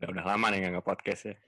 Udah lama nih nggak podcast ya.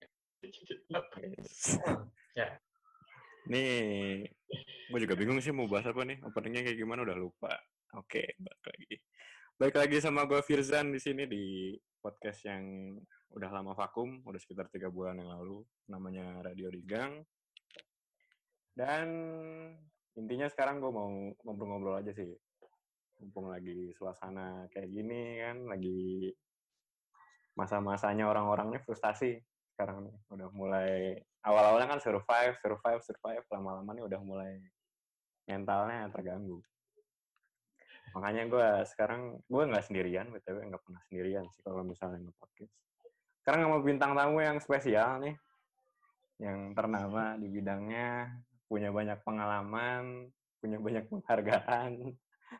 Yes. Ya. Nih, gue juga bingung sih mau bahas apa nih. Openingnya kayak gimana udah lupa. Oke, balik lagi. Balik lagi sama gue Firzan di sini di podcast yang udah lama vakum, udah sekitar 3 bulan yang lalu. Namanya Radio Digang. Dan intinya sekarang gue mau ngobrol-ngobrol aja sih. Mumpung lagi suasana kayak gini kan, lagi masa-masanya orang-orangnya frustasi sekarang nih. Udah mulai awal-awalnya kan survive, lama-lama nih udah mulai mentalnya terganggu. Makanya gue sekarang gue nggak sendirian, btw nggak pernah sendirian sih kalau misalnya nge-podcast. Sekarang sama bintang tamu yang spesial nih, yang ternama di bidangnya, punya banyak pengalaman, punya banyak penghargaan,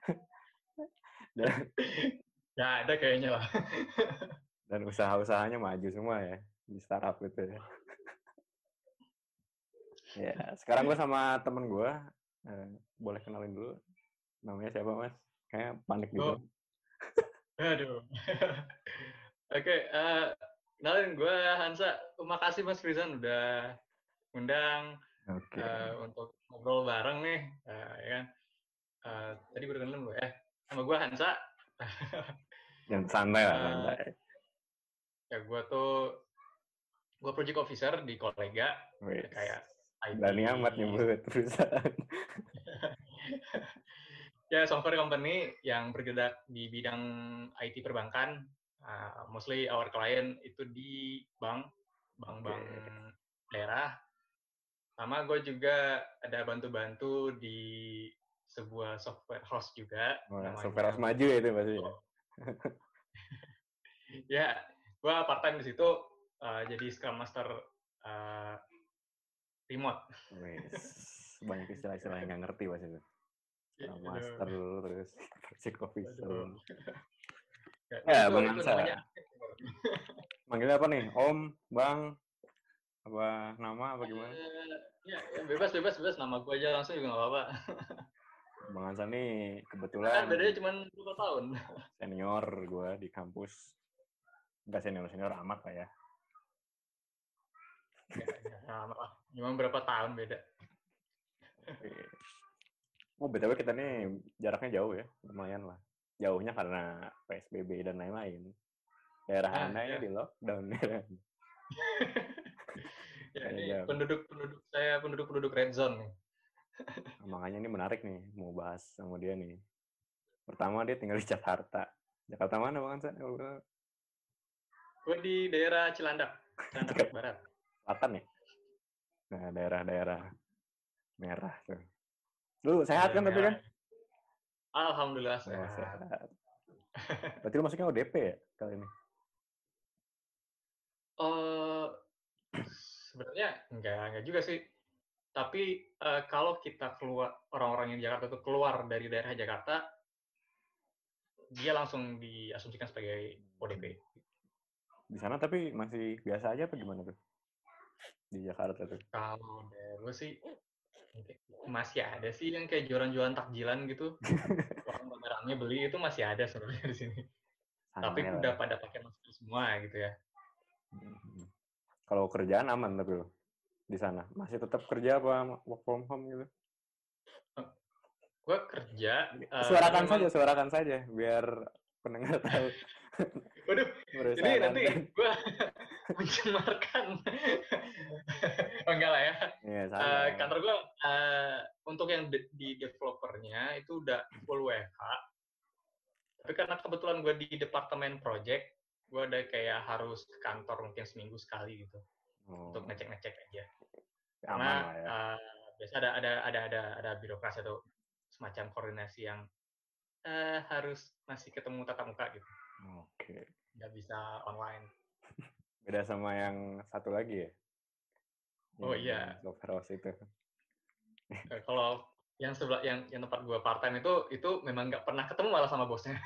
Ya ada kayaknya lah. dan usaha-usahanya maju semua ya di startup gitu ya. Ya, sekarang gue sama temen gue, boleh kenalin dulu, namanya siapa mas? Kayak panik gitu. Oh, aduh. Oke, kenalin gue Hansa. Terima kasih Mas Rizan udah undang Oke. untuk ngobrol bareng nih. Ya kan? Tadi gue udah kenalin gue ya. Nama gue Hansa. Yang santai lah, santai. Ya gue project officer di Kolega. Wih, Kayak IT. berani amat nyebut perusahaan. Ya, software company yang bergerak di bidang IT perbankan. Mostly our client itu di bank-bank daerah. Sama gue juga ada bantu-bantu di sebuah software house juga. Wah, Namanya. software harus maju ya itu pasti. Ya, gue part time di situ jadi Scrum Master remote. Wih, banyak istilah-istilah yang nggak ngerti pas itu. Scrum Master, terus project officer. Ya, Bang Hansa. Manggilnya apa nih? Om, Bang, apa nama, apa gimana? Ya, bebas nama gue aja langsung juga nggak apa-apa. Bang Hansa nih kebetulan Kan bedanya cuma 2 tahun. Senior gue di kampus. Nggak senior amat lah ya. Cuma berapa tahun beda. Oke. Oh, BTW kita nih jaraknya jauh ya, lumayan lah. Jauhnya karena PSBB dan lain-lain. Daerah Anda ini di lockdown. Ya, ini penduduk saya penduduk red zone nih. Makanya ini menarik nih, mau bahas sama dia nih. Pertama dia tinggal di Jakarta. Jakarta mana Bang Hansa? Gue di daerah Cilandak Barat. Selatan ya? Nah, daerah-daerah merah tuh. Lu sehat kan tapi kan? Alhamdulillah sehat. Berarti lu masuknya ODP ya kali ini? Sebenarnya enggak juga sih. Tapi kalau kita keluar, orang-orang yang di Jakarta itu keluar dari daerah Jakarta, dia langsung diasumsikan sebagai ODP. Di sana tapi masih biasa aja apa gimana tuh? Di Jakarta tuh. Kalau gue sih masih ada sih yang kayak jualan-jualan takjilan gitu. Orang rame-rame beli itu masih ada sebenarnya di sini. Tapi udah pada pakai masker semua gitu ya. Kalau kerjaan aman tapi lo di sana masih tetap kerja apa work from home gitu? Gue kerja. Suarakan saja biar pendengar tahu. Waduh, jadi nanti gue mencemarkan. Enggak lah ya. Kantor gue untuk yang di developernya itu udah full WFH. Tapi karena kebetulan gue di departemen project, gue ada kayak harus ke kantor mungkin seminggu sekali gitu untuk ngecek aja. Karena biasa ada birokrasi atau semacam koordinasi yang harus masih ketemu tatap muka gitu. Oke. Nggak bisa online. Beda sama yang satu lagi ya? Oh iya. Software house itu. Kalau yang sebelah yang tempat gue part time itu memang nggak pernah ketemu malah sama bosnya.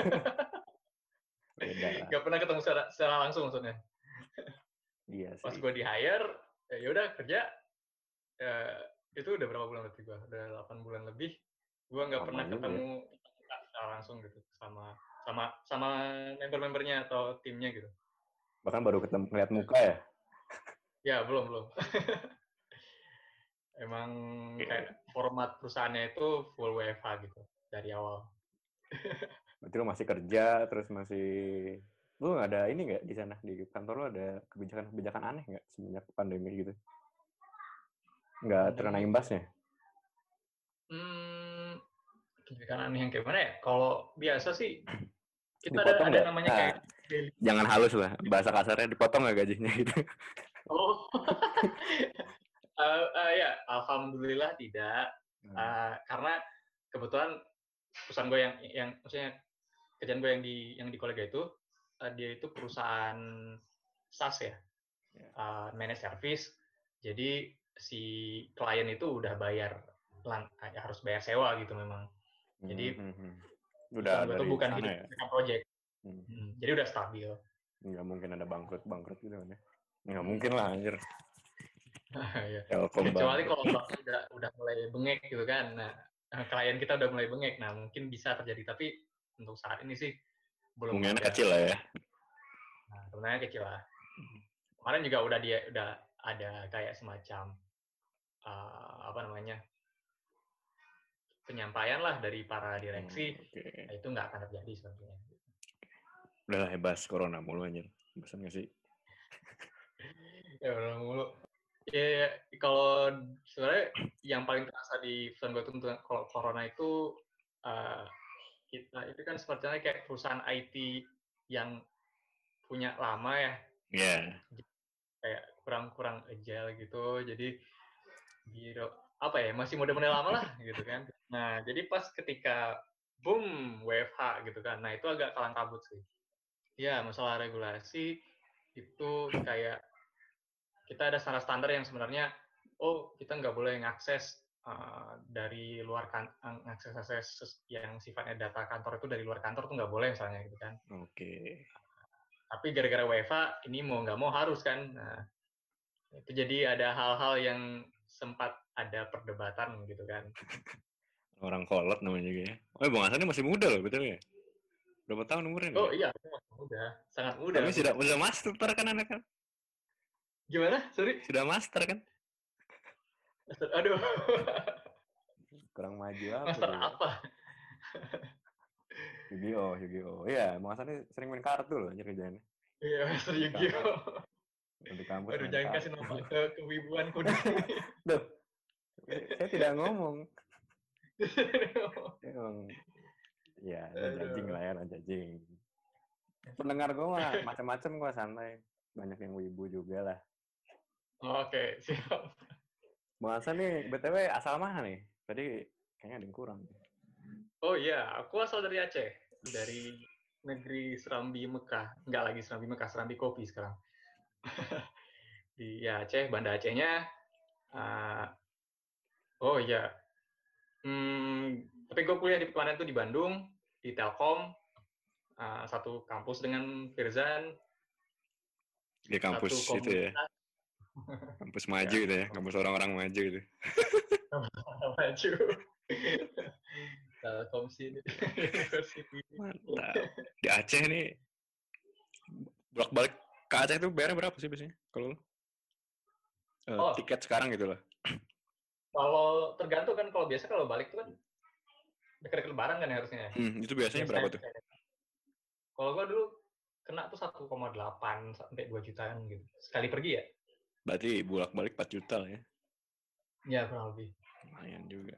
Nggak pernah ketemu secara langsung maksudnya. Iya sih. Pas gue di hire, ya udah kerja. Itu udah berapa bulan berarti gue? Udah 8 bulan lebih. Gue nggak pernah ketemu secara langsung gitu sama member-membernya atau timnya gitu. Bahkan baru ngeliat muka ya? Ya, belum. Emang kayak format perusahaannya itu full WFH gitu dari awal. Berarti lo masih kerja, terus masih... Lu ada ini nggak di sana? Di kantor lo ada kebijakan-kebijakan aneh nggak semenjak pandemi gitu? Nggak terkena imbasnya? Kebijakan aneh yang kayak mana ya? Kalau biasa sih, kita Dipotong ada nggak? namanya kayak... Jangan halus lah, bahasa kasarnya dipotong nggak gajinya gitu? Oh, ya, alhamdulillah tidak. Karena kebetulan perusahaan gue yang maksudnya kerjaan gue yang di kolega itu, dia itu perusahaan SaaS ya, managed service. Jadi si klien itu udah harus bayar sewa gitu memang. Jadi udah perusahaan gue itu dari bukan sana hidup ya? project. Jadi udah stabil. Nggak mungkin ada bangkrut gitu kan ya? Nggak mungkin lah anjir. Ya. Kecuali kalau udah mulai bengek gitu kan. Nah, klien kita udah mulai bengek. Nah, mungkin bisa terjadi. Tapi untuk saat ini sih belum kemungkinan ada. Kecil lah ya. Nah, sebenarnya kecil lah. Kemarin juga udah ada kayak semacam apa namanya, penyampaian lah dari para direksi. Nah, itu nggak akan terjadi sebenarnya. Udah lah, hebas corona mulu anjir. Bosan nggak sih? Ya udah mulu. Ya, kalau sebenarnya yang paling terasa di perusahaan gue itu kalau corona itu kita itu kan sepertinya kayak perusahaan IT yang punya lama ya. Iya. Kayak kurang agile gitu. Jadi apa ya, masih model-model lama lah gitu kan. Nah, jadi pas ketika boom WFH gitu kan. Nah, itu agak kalang kabut sih. Ya, masalah regulasi itu kayak kita ada standar-standar yang sebenarnya kita nggak boleh ngakses dari luar akses yang sifatnya data kantor itu dari luar kantor tuh nggak boleh misalnya gitu kan. Oke. Tapi gara-gara WFH ini mau nggak mau harus kan. Nah, itu jadi ada hal-hal yang sempat ada perdebatan gitu kan. Orang kolot namanya juga ya. Oh, Bang Hasan ini masih muda loh betul ya? Berapa tahun umurnya nih? Oh iya, aku masih muda, sangat muda. Tapi sudah master kan anak kan? Gimana? Sorry? Sudah master kan? Aduh. Kurang maju apa? Master apa? Yu-Gi-Oh. Iya, Bang Hasan ini sering main kartu loh anjir kerjaannya. Iya, Master Yu-Gi-Oh. Di kampus. Aduh, jangan kasih nama kewibuan kudu. Duh, saya tidak ngomong. Emang, ya, jajing lah ya, jajing. Pendengar gue mah macam-macam gue santai. Banyak yang wibu juga lah. Oke, siap. Bang Hasan nih, BTW asal mana nih? Tadi kayaknya ada yang kurang. Oh iya, aku asal dari Aceh. Dari negeri Serambi Mekah. Enggak lagi Serambi Mekah, Serambi Kopi sekarang. Di Aceh, Banda Acehnya. Oh iya. Tapi gue kuliah kemarin tuh di Bandung, di Telkom. Satu kampus dengan Firzan. Di kampus itu ya? Kampus maju gitu ya? Kampus orang-orang maju gitu. Maju. Telkom sini. Mantap. Di Aceh nih, bolak-balik ke Aceh itu bayarnya berapa sih biasanya? Kalau tiket sekarang gitu loh. Kalau tergantung kan, kalau biasa kalau balik tuh kan dekat Lebaran kan harusnya. Itu biasanya berapa tuh? Kalau gua dulu kena tuh 1,8 sampai 2 jutaan gitu. Sekali pergi ya. Berarti bolak-balik 4 juta lah ya? Ya, kurang lebih. Lumayan juga.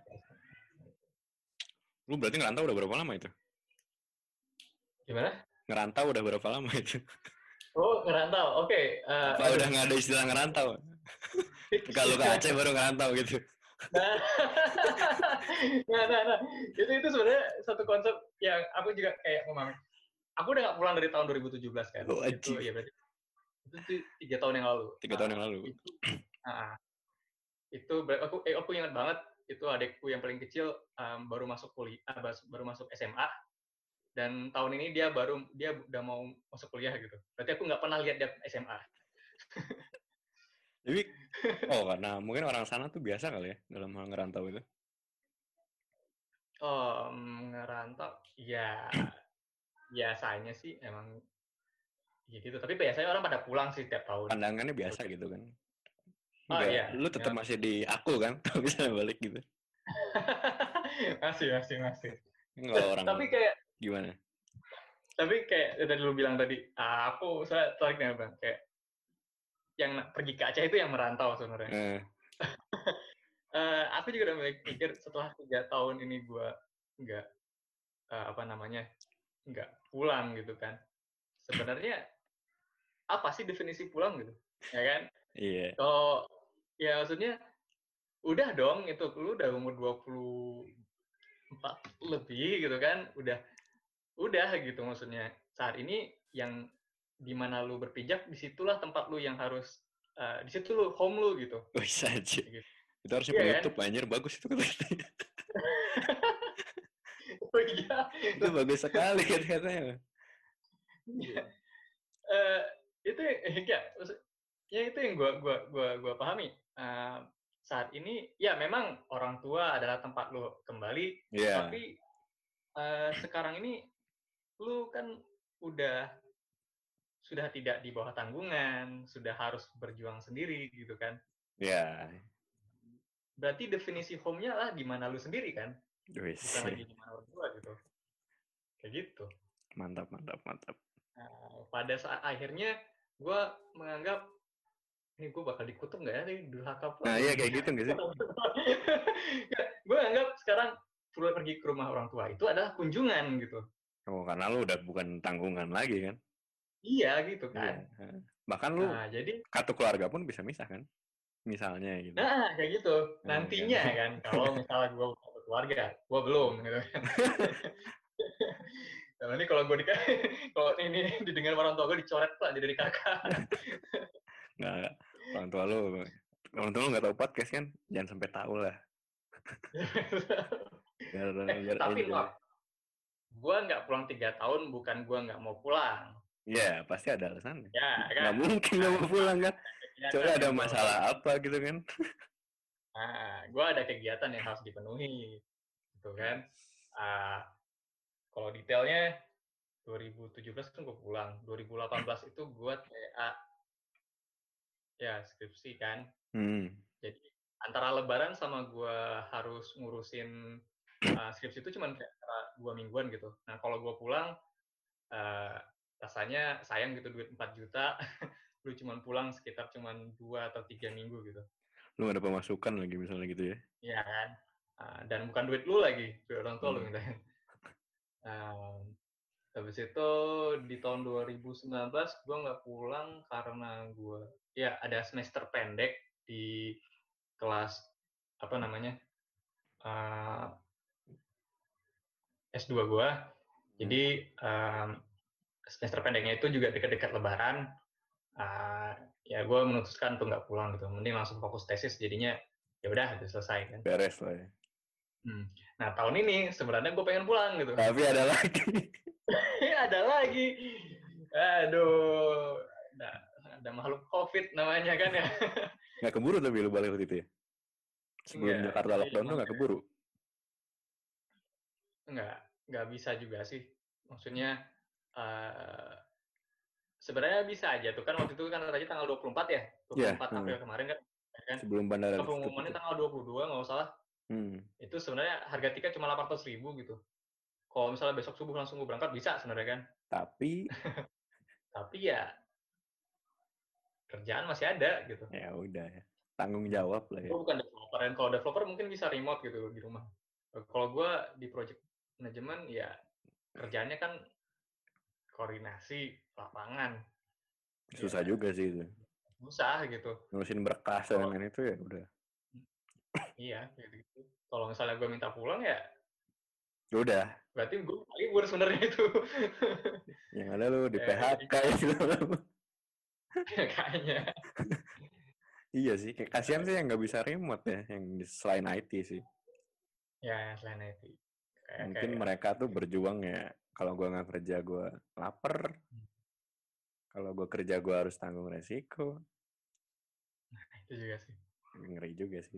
Lu berarti ngerantau udah berapa lama itu? Gimana? Ngerantau udah berapa lama itu? Oh, ngerantau. Oke. Apa udah nggak ada istilah ngerantau? Kalau ke Aceh baru ngerantau gitu. Nah. Itu sebenarnya satu konsep yang aku juga kayak memahami. Aku udah nggak pulang dari tahun 2017 kan. Oh, itu ya berarti itu 3 tahun yang lalu. 3 tahun yang lalu. Itu aku ingat banget, itu adekku yang paling kecil baru masuk kuliah, baru masuk SMA, dan tahun ini dia udah mau masuk kuliah gitu. Berarti aku nggak pernah lihat dia SMA. Jadi, karena mungkin orang sana tuh biasa kali ya dalam hal ngerantau itu. Ngerantau, ya biasanya sih emang ya gitu. Tapi biasanya orang pada pulang sih tiap tahun. Pandangannya biasa gitu kan. Oh Enggak, iya. lu tetap masih di aku kan, kalau bisa balik gitu. masih. Kalau orang Tapi kayak gimana? Tapi kayak tadi lu bilang tadi, aku saya tarik nih bang, kayak yang pergi ke Aceh itu yang merantau sebenarnya. Aku juga udah mikir setelah 3 tahun ini gue nggak nggak pulang gitu kan. Sebenarnya apa sih definisi pulang gitu, ya kan? Iya. Kalau ya maksudnya udah dong itu lu udah umur 24 lebih gitu kan, udah gitu maksudnya. Saat ini yang dimana lu berpijak, disitulah tempat lu yang harus di situ lu home lu gitu. Bisa aja. Gitu. Itu harusnya Iya penutup kan? anjir, bagus itu katanya. Oh iya. Itu bagus sekali katanya. Iya. Itu ya itu yang gua pahami. Saat ini ya memang orang tua adalah tempat lu kembali, Iya. tapi sekarang ini lu kan sudah tidak di bawah tanggungan, sudah harus berjuang sendiri gitu kan. Iya. Berarti definisi home-nya lah di mana lu sendiri kan, bukan lagi di mana orang tua gitu. Kayak gitu. Mantap. Pada saat akhirnya gue menganggap ini gue bakal dikutuk nggak ya nih durhaka pula. Nah iya kayak gitu nggak sih? Gue anggap sekarang pergi ke rumah orang tua itu adalah kunjungan gitu. Oh karena lu udah bukan tanggungan lagi kan? Iya gitu kan. Iya. Bahkan lu jadi kartu keluarga pun bisa misah kan? Misalnya gitu. Nah kayak gitu. Nantinya kan kalau misalnya gue keluarga, gue belum gitu kan. Nah, ini kalau kalau ini didengar orang tua gue dicoret lah dari kakak. Nggak, orang tua lu nggak tahu podcast kan, jangan sampai tahu lah. biar tapi gue nggak pulang 3 tahun bukan gue nggak mau pulang. Iya, pasti ada alasannya. Ya, kan? Nggak mungkin nggak mau pulang kan? Coba ada masalah apa gitu kan? Gue ada kegiatan yang harus dipenuhi, gitu kan? Kalau detailnya 2017 kan gue pulang, 2018 itu gue TA, ya skripsi kan. Jadi antara Lebaran sama gue harus ngurusin skripsi itu cuma kayak 2 mingguan gitu. Nah kalau gue pulang, rasanya sayang gitu duit 4 juta, lu cuma pulang sekitar cuma 2 atau 3 minggu gitu. Lu gak ada pemasukan lagi misalnya gitu ya? Iya kan. Dan bukan duit lu lagi, duit orang tua lu minta. Habis itu di tahun 2019 gue nggak pulang karena gue ya ada semester pendek di kelas apa namanya S2 gue. Jadi semester pendeknya itu juga dekat-dekat Lebaran. Ya gue memutuskan untuk nggak pulang gitu, mending langsung fokus tesis, jadinya ya udah udah selesai kan. Beres lah ya. Nah tahun ini sebenarnya gue pengen pulang gitu. Tapi ada lagi. Ada lagi. Aduh, ada makhluk COVID namanya kan ya. Nggak keburu tapi lu balik waktu itu ya? Sebelum Jakarta lockdown tuh nggak keburu? Nggak bisa juga sih. Maksudnya sebenarnya bisa aja tuh kan, waktu itu kan katanya tanggal 24 ya, 24 April kemarin kan. Sebelum bandara pengumumannya tanggal 22 nggak salah. Itu sebenarnya harga tiket cuma 800.000 gitu. Kalau misalnya besok subuh langsung gue berangkat bisa sebenarnya kan. Tapi ya kerjaan masih ada gitu. Ya udah ya. Tanggung jawab lah ya. Gue bukan developer, dan kalau developer mungkin bisa remote gitu di rumah. Kalau gue di project manajemen ya kerjanya kan koordinasi lapangan. Susah ya, juga sih itu. Susah gitu. Ngurusin berkas dan itu ya udah. Iya, gitu. Kalau misalnya gue minta pulang ya udah. Berarti gue libur sebenarnya itu. Yang ada lu di PHK gitu. Kayaknya. Iya sih, kayak kasihan sih yang nggak bisa remote ya, yang selain IT sih. Ya, selain IT. Mungkin mereka tuh berjuang ya, kalau gue nggak kerja gue lapar. Kalau gue kerja gue harus tanggung resiko. Nah, itu juga sih. Ngeri juga sih.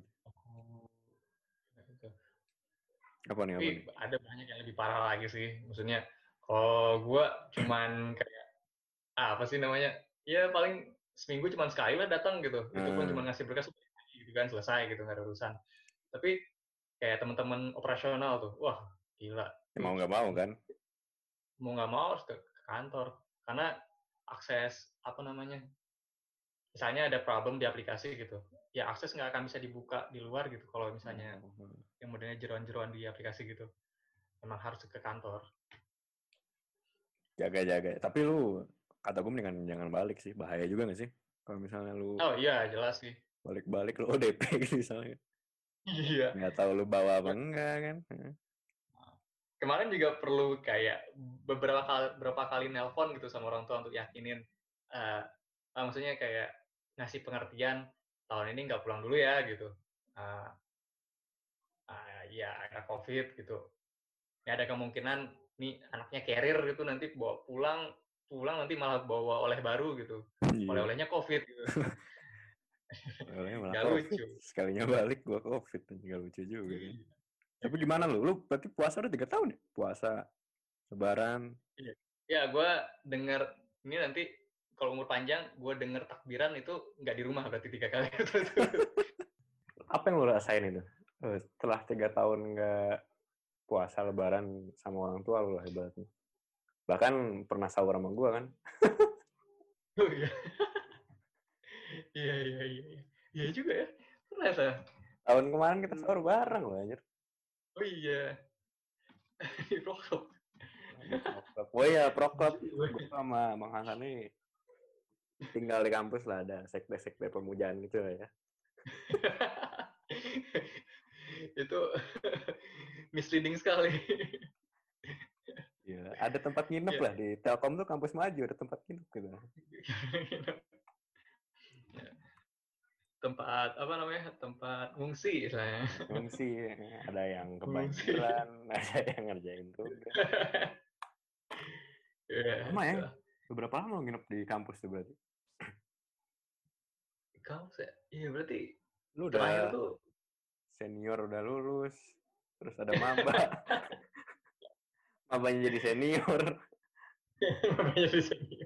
Itu. Apa nih? Ada banyak yang lebih parah lagi sih. Maksudnya, kalau gue cuman kayak apa sih namanya? Ya paling seminggu cuma sekali lah datang gitu. Itu pun cuma ngasih berkas gitu kan, selesai gitu, nggak ada urusan. Tapi kayak teman-teman operasional tuh, wah gila. Ya, mau nggak mau kan? Mau nggak mau harus ke kantor karena akses apa namanya? Misalnya ada problem di aplikasi gitu, ya akses nggak akan bisa dibuka di luar gitu kalau misalnya yang modelnya jeroan-jeroan di aplikasi gitu. Emang harus ke kantor. Jaga-jaga. Tapi lu, kata gue mendingan jangan balik sih. Bahaya juga nggak sih? Kalau misalnya lu Oh iya, jelas sih. balik-balik lu ODP gitu misalnya. Iya. Nggak tahu lu bawa apa enggak kan. Kemarin juga perlu kayak beberapa kali nelpon gitu sama orang tua untuk yakinin, maksudnya kayak ngasih pengertian, tahun ini nggak pulang dulu ya gitu. Ya ada COVID gitu. Ya ada kemungkinan nih anaknya carrier gitu nanti bawa pulang nanti malah bawa oleh baru gitu. Oleh-olehnya COVID gitu. Olehnya malah Nggak COVID. lucu. Sekalinya balik gua COVID. Nggak lucu juga kan. Tapi gimana lu? Lu berarti puasa udah 3 tahun ya? Puasa, Lebaran. Ya gue denger ini nanti kalau umur panjang gue denger takbiran itu nggak di rumah berarti 3 kali. Apa yang lu rasain itu? Setelah 3 tahun nggak puasa Lebaran sama orang tua lu lah ibaratnya. Bahkan pernah sahur sama gue kan. Oh iya. Iya. Iya juga ya. Ternyata. Tahun kemarin kita sahur bareng loh anjir. Oh iya. Di Proklop. Oh iya, Proklop. Gue sama Bang Hasan nih tinggal di kampus lah, ada sekte-sekte pemujaan gitu lah ya. Itu misleading sekali. Iya, ada tempat nginep lah di Telkom tuh kampus maju, ada tempat nginep gitu. Tempat apa namanya? Tempat ngungsi istilahnya. Ngungsi, ada yang kebanjiran, ada yang ngerjain tugas. Lama ya? Beberapa lama nginep di kampus tuh berarti? Kampus ya? Iya berarti lu udah tuh senior udah lulus, terus ada maba. Mabanya jadi senior. Mabanya jadi senior.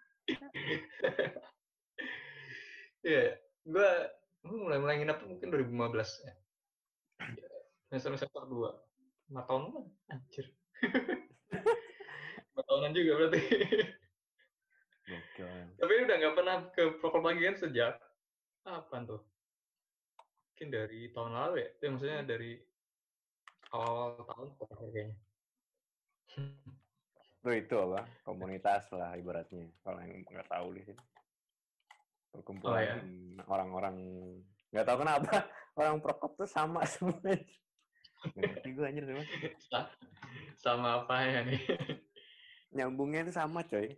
Iya, gue mulai nginep mungkin 2015 ya. Semester 2. 4 tahun kan? Anjir. 4 tahunan juga berarti. Tapi udah nggak pernah ke Proklop lagi kan sejak kapan tuh? Mungkin dari tahun lalu ya? Ya maksudnya dari awal tahun kayaknya. Itu apa? Komunitas lah ibaratnya. Kalau yang nggak tahu di sini. Perkumpulan orang-orang nggak tahu kenapa orang Proklop tuh sama semua. Ngerti gue anjir semua. Sama apa ya nih? Nyambungnya itu sama coy.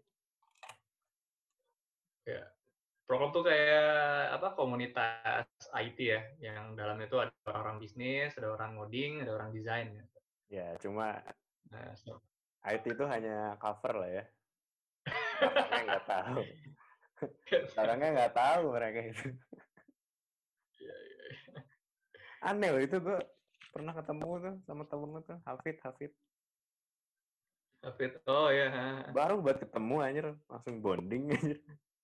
Ya. Proklop tuh kayak apa komunitas IT ya, yang dalamnya itu ada orang bisnis, ada orang ngoding, ada orang desain. Ya cuma IT itu hanya cover lah ya. Orangnya nggak tahu. Orangnya nggak tahu mereka itu. Aneh loh itu, gue pernah ketemu tuh sama temen gue tuh, Hafid. Oh ya. Baru buat ketemu anjir, langsung bonding anjir.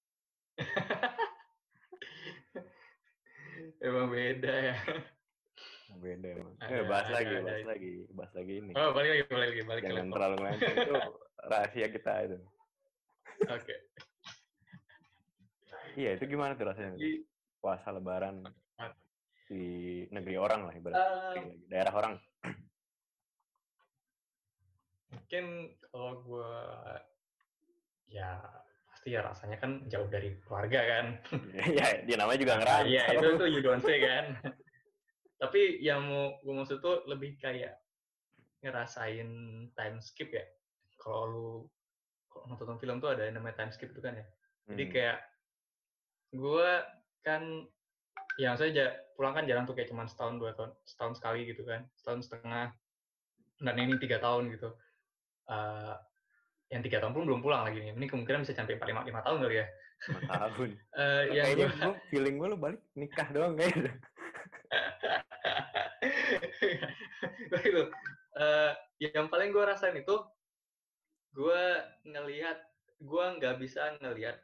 Emang beda ya. Beda emang. Bahas lagi ini. Oh, balik lagi. Jangan terlalu ngelenceng, itu rahasia kita itu. Oke. Iya, itu gimana tuh rasanya? Puasa Lebaran di negeri orang lah ibaratnya, daerah orang. Mungkin kalau gue ya pasti ya rasanya kan jauh dari keluarga kan. Ya, dia namanya juga ngerantau. Iya, itu you don't say kan. Tapi yang mau gue maksud tuh lebih kayak ngerasain time skip ya. Kalau lu nonton film tuh ada yang namanya time skip itu kan ya. Jadi kayak gue kan yang saya pulang kan jarang tuh, kayak cuma setahun 2 tahun, setahun sekali gitu kan, setahun setengah. Dan ini 3 tahun gitu. Yang 3 tahun pun belum pulang lagi nih. Ini kemungkinan bisa sampai 5 tahun kali ya. 5 tahun. Kayaknya gue feeling gue lu balik nikah doang kayaknya. Begitu. Yang paling gue rasain itu gue ngelihat gue nggak bisa ngelihat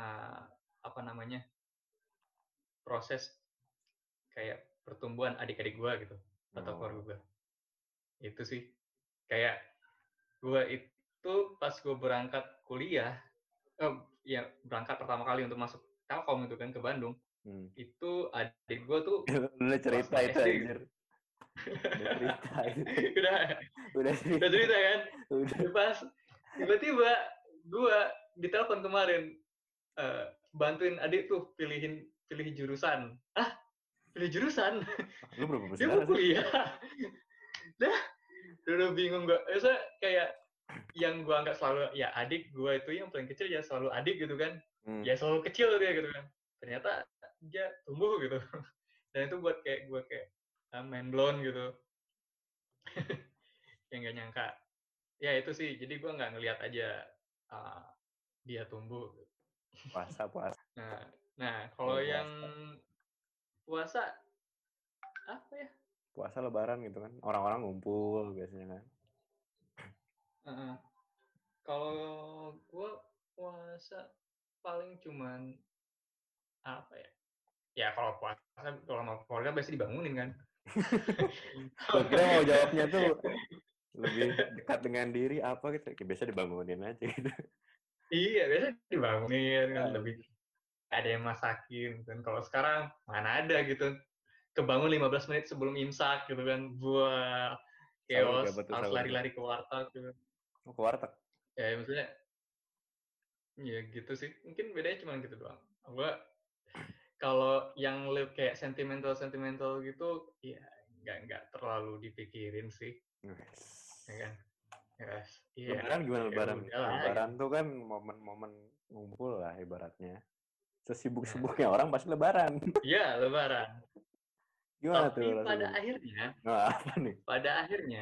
proses kayak pertumbuhan adik-adik gue gitu atau keluarga gue. Itu sih kayak gue itu pas gue berangkat kuliah, ya berangkat pertama kali untuk masuk Telkom itu kan ke Bandung. Itu adik gue tuh udah cerita itu SD. anjir. Udah cerita itu. udah cerita kan? Udah. Pas tiba-tiba gue ditelepon kemarin, bantuin adik tuh pilih jurusan. Pilih jurusan? Lu berapa Dia mau kuliah. Udah bingung gue. Biasa kayak yang gue anggap selalu ya adik gue itu yang paling kecil ya selalu adik gitu kan. Ya selalu kecil dia gitu kan. Ternyata dia tumbuh gitu. Dan itu buat kayak gue kayak mind blown gitu. Yang gak nyangka. Ya itu sih. Jadi gue nggak ngelihat aja dia tumbuh. Puasa. Nah kalau yang puasa apa ya? Puasa Lebaran gitu kan. Orang-orang ngumpul biasanya kan. Kalau gue puasa paling cuman apa ya? Ya kalau puasa kalau sama keluarga biasa dibangunin kan. Gue kira mau jawabnya tuh lebih dekat dengan diri apa gitu. Biasa dibangunin aja gitu. Iya biasa dibangunin kan, lebih ada yang masakin kan. Kalau sekarang mana ada gitu. Kebangun 15 menit sebelum imsak gitu kan. Buah chaos, harus lari-lari ke warteg gitu. Ke warteg? Ya maksudnya ya gitu sih. Mungkin bedanya cuma gitu doang. Gue kalau yang kayak sentimental gitu, ya nggak terlalu dipikirin sih. Ya kan? Yes. Lebaran gimana Lebaran? Lebaran gitu. tuh kan momen-momen ngumpul lah ibaratnya. Sesibuk-sibuknya orang pasti Lebaran. Iya, Lebaran. Gimana Tapi tuh pada akhirnya, apa nih? Pada akhirnya,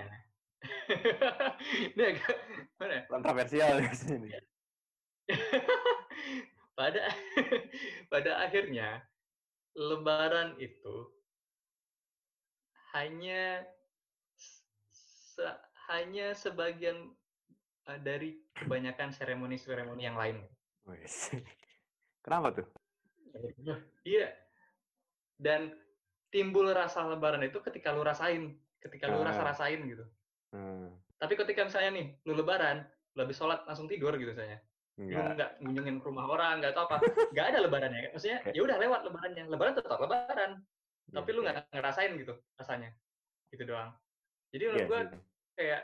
ini agak mana? Kontroversial di sini. pada akhirnya, Lebaran itu hanya sebagian dari kebanyakan seremoni-seremoni yang lain. Kenapa tuh? Iya. Dan timbul rasa Lebaran itu ketika lu rasain gitu. Tapi ketika misalnya nih, lu Lebaran, lu habis sholat langsung tidur gitu misalnya. Lu nggak ngunjungin ke rumah orang, nggak tahu apa. Nggak ada Lebarannya. Maksudnya, ya udah lewat Lebarannya. Lebaran tetap Lebaran. Tapi lu nggak ngerasain gitu rasanya. Gitu doang. Jadi menurut gue kayak,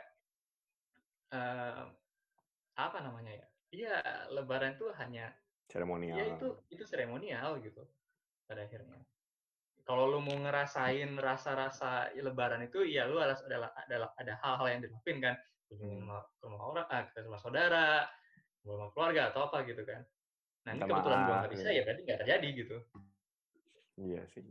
apa namanya ya? Iya, Lebaran itu hanya seremonial. Ya itu seremonial gitu pada akhirnya. Kalau lu mau ngerasain rasa-rasa Lebaran itu, ya lu ada hal-hal yang dilakuin kan, ke rumah orang, ke rumah saudara, ke rumah keluarga atau apa gitu kan. Nah ini kebetulan gua nggak bisa, ya berarti nggak terjadi gitu. Iya sih.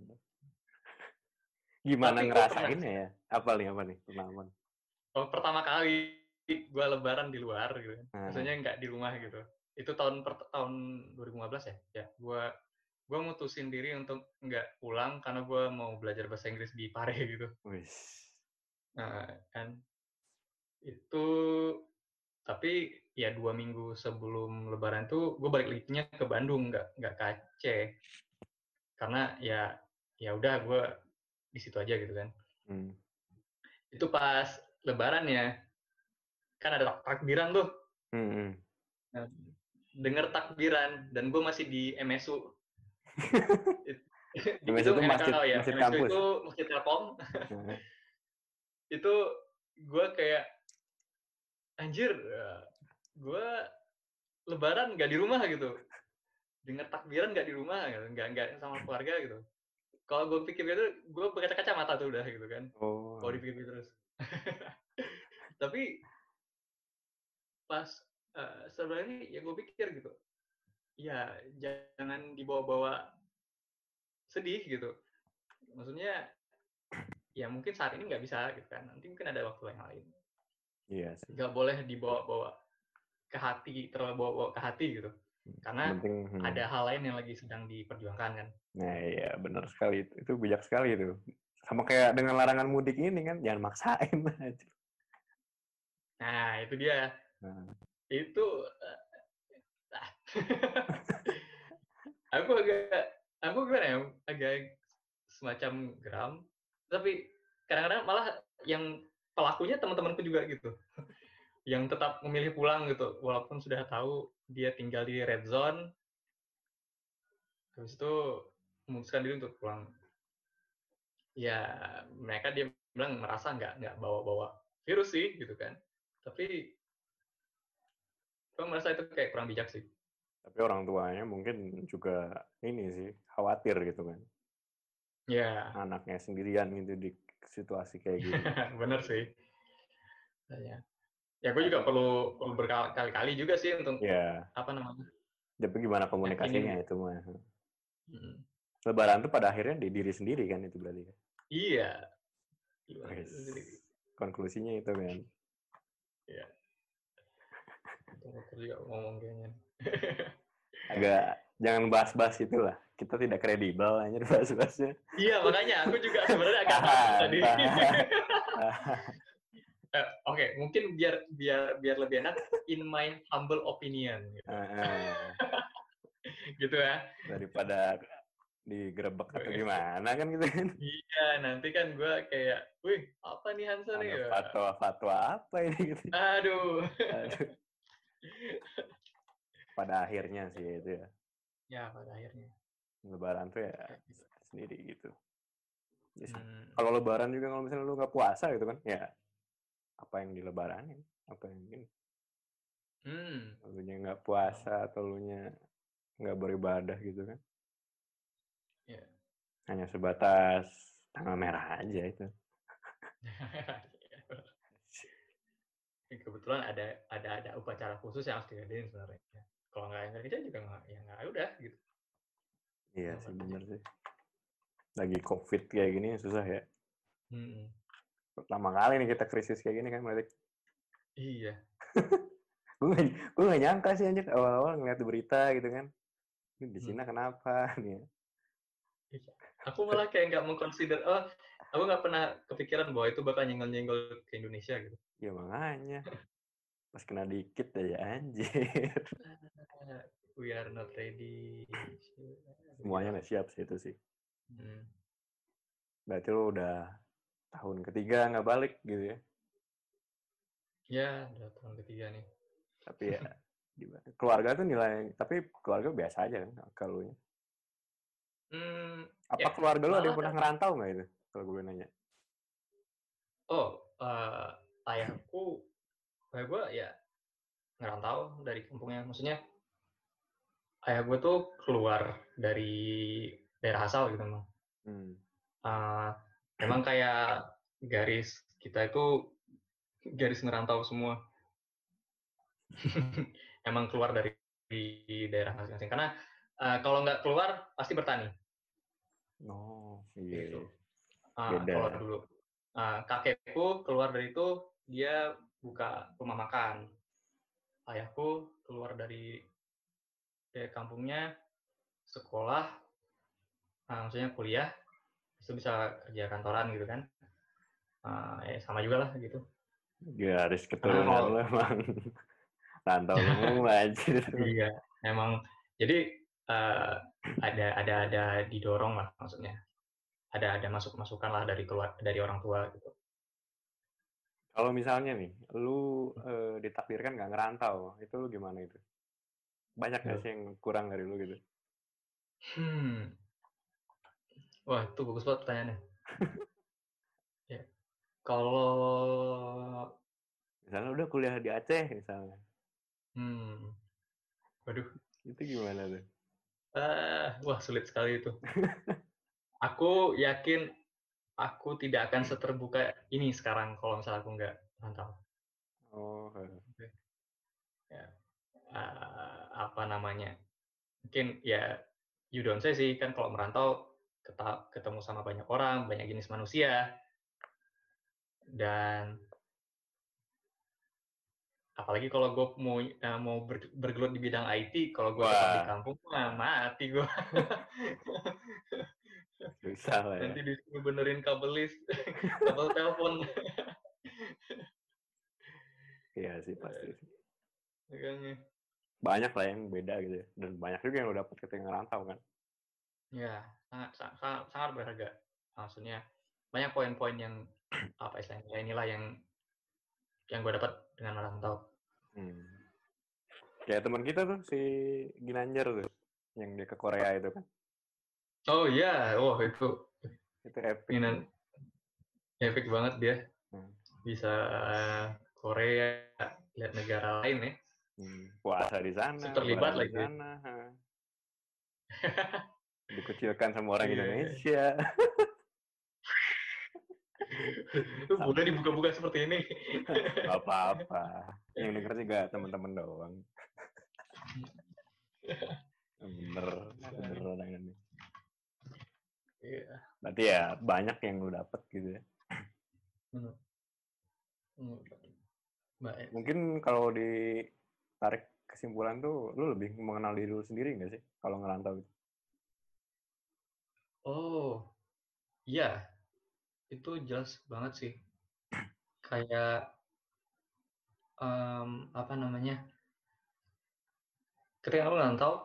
Gimana ngerasainnya ya? Apa nih pengalaman? Pertama kali gua Lebaran di luar gitu, maksudnya nggak di rumah gitu. Itu tahun 2015 ya. Ya, gua mutusin diri untuk nggak pulang karena gua mau belajar bahasa Inggris di Pare gitu. Nah kan itu, tapi ya 2 minggu sebelum Lebaran tuh gue balik linknya ke Bandung, nggak ke Aceh, karena ya udah gue di situ aja gitu kan. Itu pas Lebaran ya, kan ada takbiran tuh. Nah, denger takbiran dan gue masih di MSU. MSU itu masjid kampus. Itu masjid Telkom. Itu gue kayak anjir, gue Lebaran nggak di rumah gitu, dengar takbiran nggak di rumah gitu, nggak sama keluarga gitu. Kalau gue pikir gitu, gue berkaca-kaca mata tuh udah gitu kan. Kalau dipikir terus. Tapi pas sebenarnya ya gue pikir gitu, ya jangan dibawa-bawa sedih gitu. Maksudnya ya mungkin saat ini nggak bisa gitu kan, nanti mungkin ada waktu yang lain. Iya sih. Nggak boleh dibawa-bawa ke hati, terlalu bawa ke hati gitu. Karena ada hal lain yang lagi sedang diperjuangkan kan. Nah iya, benar sekali. Itu bijak sekali itu. Sama kayak dengan larangan mudik ini kan, jangan maksain aja. Nah, itu dia. Itu aku gimana ya, agak semacam geram, tapi kadang-kadang malah yang pelakunya teman-temanku juga gitu, yang tetap memilih pulang gitu, walaupun sudah tahu dia tinggal di red zone, habis itu memutuskan diri untuk pulang. Ya, dia bilang merasa nggak bawa virus sih, gitu kan. Tapi gue merasa itu kayak kurang bijak sih. Tapi orang tuanya mungkin juga ini sih, khawatir gitu kan. Ya. Anaknya sendirian gitu di situasi kayak gini. Bener sih. Ya, gue juga perlu berkali-kali juga sih untuk apa namanya. Tapi gimana komunikasinya itu mah? Hmm. Lebaran tuh pada akhirnya di diri sendiri kan itu berarti. Iya. Konklusinya itu kan. Iya. Dokter juga ngomong kayaknya. Agak jangan bahas-bahas itulah. Kita tidak kredibel hanya bahas-bahasnya. Iya, makanya aku juga sebenarnya agak takut tadi. Oke, mungkin biar lebih enak, in my humble opinion. Gitu, gitu ya. Daripada digerebek atau gimana kan gitu kan. Iya, nanti kan gue kayak, wih, apa nih Hansa nih? Fatwa apa ini gitu. Aduh. Pada akhirnya sih itu ya. Ya, pada akhirnya. Lebaran tuh ya sendiri gitu. Kalau Lebaran juga kalau misalnya lu nggak puasa gitu kan, ya apa yang di Lebaranin? Apa yang ini? Lunya nggak puasa atau lunya nggak beribadah gitu kan? Yeah. Hanya sebatas tanggal merah aja itu. Kebetulan ada upacara khusus yang harus diadain sebenarnya. Kalau nggak kerja juga nggak udah gitu. Iya sih bener sih. Lagi COVID kayak gini susah ya. Pertama kali nih kita krisis kayak gini kan, Malik. Iya. gue nggak nyangka sih anjir awal-awal ngeliat berita gitu kan. Ini di Cina kenapa nih? Aku malah kayak nggak mengconsider, aku nggak pernah kepikiran bahwa itu bakal nyenggol-nyenggol ke Indonesia gitu. Ya makanya. Pas kena dikit aja anjir. We are not ready. Semuanya nggak siap sih itu sih. Berarti lu udah tahun ketiga nggak balik gitu ya? Ya, udah tahun ketiga nih. Tapi ya, keluarga tuh nilai, tapi keluarga biasa aja kan kalau ya. Apa keluarga lu ada yang pernah ngerantau nggak itu? Kalau gue nanya. Ayahku, gue ya ngerantau dari kampungnya. Maksudnya, ayah gue tuh keluar dari daerah asal gitu memang. Memang kayak garis kita itu garis ngerantau semua. Emang keluar dari daerah masing-masing. Karena kalau nggak keluar pasti bertani. Oh iya. Gitu. Kalau dulu kakekku keluar dari itu dia buka rumah makan. Ayahku keluar dari kampungnya sekolah, maksudnya kuliah, itu bisa kerja kantoran gitu kan. Sama juga lah gitu. Garis keturunan lu emang rantau semua aja. Iya, emang jadi ada didorong lah maksudnya. Ada masukan lah dari orang tua gitu. Kalau misalnya nih, lu ditakdirkan nggak ngerantau, itu lu gimana itu? Banyak nggak sih yang kurang dari lu gitu? Wah, itu bagus banget pertanyaannya. Ya. Kalau misalnya udah kuliah di Aceh misalnya. Waduh. Itu gimana tuh? Wah, sulit sekali itu. Aku yakin aku tidak akan seterbuka ini sekarang kalau misalnya aku nggak rantau. Okay. Ya. Apa namanya? Mungkin ya you don't say sih, kan kalau merantau ketemu sama banyak orang, banyak jenis manusia, dan apalagi kalau gue mau bergelut di bidang IT, kalau gue tetap di kampung, mati gue. Susah lah ya. Nanti disuruh benerin kabel telepon. Iya sih pasti. Makanya. banyak lah yang beda gitu ya. Dan banyak juga yang lo dapet ketika ngerantau kan. Ya, sangat berharga. Maksudnya banyak poin-poin yang apa istilahnya inilah yang gue dapat dengan merantau. Kayak teman kita tuh si Ginanjar tuh yang dia ke Korea itu kan. Oh iya, itu epic. Epic banget dia. Bisa Korea, lihat negara lain ya. Puasa di sana, terlibat lagi. Di sana. Dikucilkan sama orang Indonesia. Boleh dibuka-buka seperti ini. Gak apa-apa. Yang denger juga teman-teman doang. Bener orang ini. Iya. Berarti ya banyak yang lu dapet gitu ya. Mungkin kalau ditarik kesimpulan tuh, lu lebih mengenal diri lu sendiri nggak sih kalau ngerantau itu? Oh, iya. Itu jelas banget sih. Kayak apa namanya? Ketika lu ngerantau,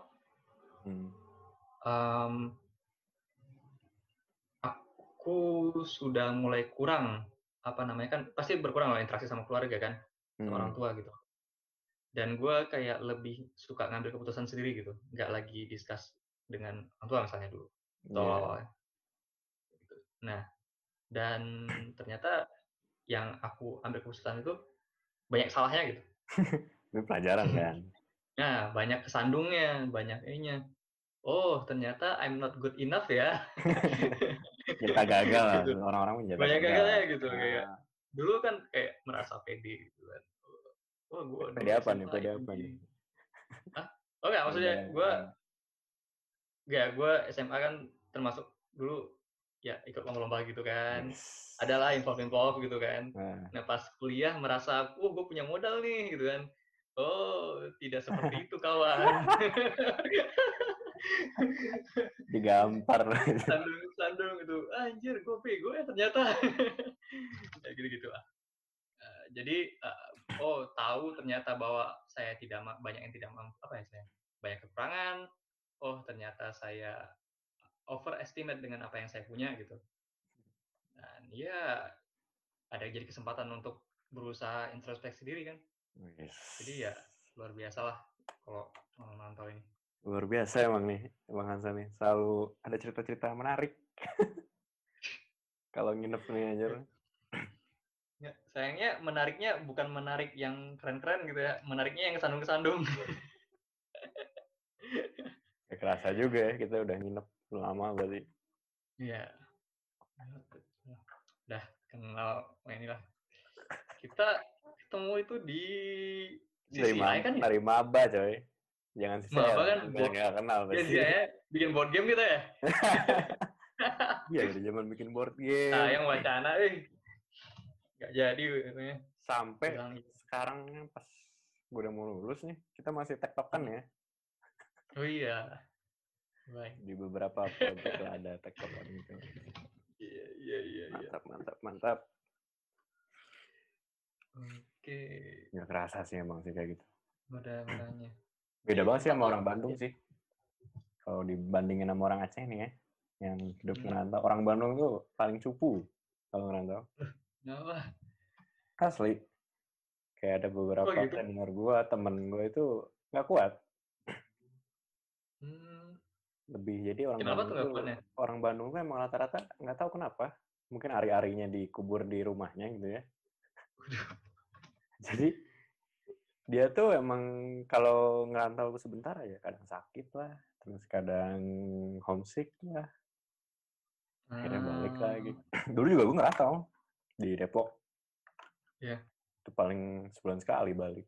aku sudah mulai kurang apa namanya, kan pasti berkurang lah interaksi sama keluarga kan, sama orang tua gitu. Dan gue kayak lebih suka ngambil keputusan sendiri gitu, nggak lagi discuss dengan orang tua misalnya dulu. Awal-awalnya. Nah, dan ternyata yang aku ambil keputusan itu banyak salahnya gitu. Ini pelajaran kan? Nah, banyak kesandungnya, banyak ininya. Oh, ternyata I'm not good enough ya. Kita gagal lah, gitu. Orang-orang menjadi banyak gagalnya gitu. Kayak dulu kan kayak merasa pede gitu kan. Oh, gue pede apa nih? Pede apa nih? Hah? Oh enggak, maksudnya gue SMA kan termasuk dulu ya ikut lomba-lomba gitu kan. Adalah involve gitu kan. Nah pas kuliah merasa, gue punya modal nih gitu kan. Oh, tidak seperti itu kawan. Digampar. Sandung gitu. Anjir, gue bego ya ternyata. Kayak gitu-gitu lah. Jadi tahu ternyata bahwa saya banyak yang tidak mampu, banyak kekurangan. Oh, ternyata saya overestimate dengan apa yang saya punya gitu. Dan ya ada jadi kesempatan untuk berusaha introspeksi diri kan. Jadi ya luar biasa lah kalau memantau ini. Luar biasa emang nih Bang Hansa nih, selalu ada cerita-cerita menarik. Kalau nginep nih aja. Ya, sayangnya menariknya bukan menarik yang keren-keren gitu ya, menariknya yang kesandung-kesandung. Ya kerasa juga ya, kita udah nginep lama berarti. Iya. Udah kenal inilah. Kita ketemu itu di CCI kan ya? Dari maba coy. Jangan CCI maba kan nggak kenal pasti. Iya, bikin board game gitu ya? Iya, dari zaman bikin board game. Nah, yang wacana, nggak jadi. Sampai sekarang pas gue udah mau lulus nih, kita masih tektokan ya. Oh iya. Baik. Di beberapa project lah ada tektokan gitu. Iya. Mantap. Oke. Nggak kerasa sih emang sih kayak gitu. Mudah-mudahnya. Beda banget sih sama orang Bandung sih. Kalau dibandingin sama orang Aceh nih ya, yang hidup ngerantau. Orang Bandung tuh paling cupu kalau ngerantau. Kenapa? Asli. Kayak ada beberapa senior gue, temen gue itu nggak kuat. Lebih jadi orang Bandung tuh emang rata-rata nggak tahu kenapa. Mungkin ari-arinya dikubur di rumahnya gitu ya. Jadi dia tuh emang kalau ngerantau sebentar ya kadang sakit lah, terus kadang homesick lah. Akhirnya balik lagi. Dulu juga gue ngerantau di Depok. Iya. Itu paling sebulan sekali balik.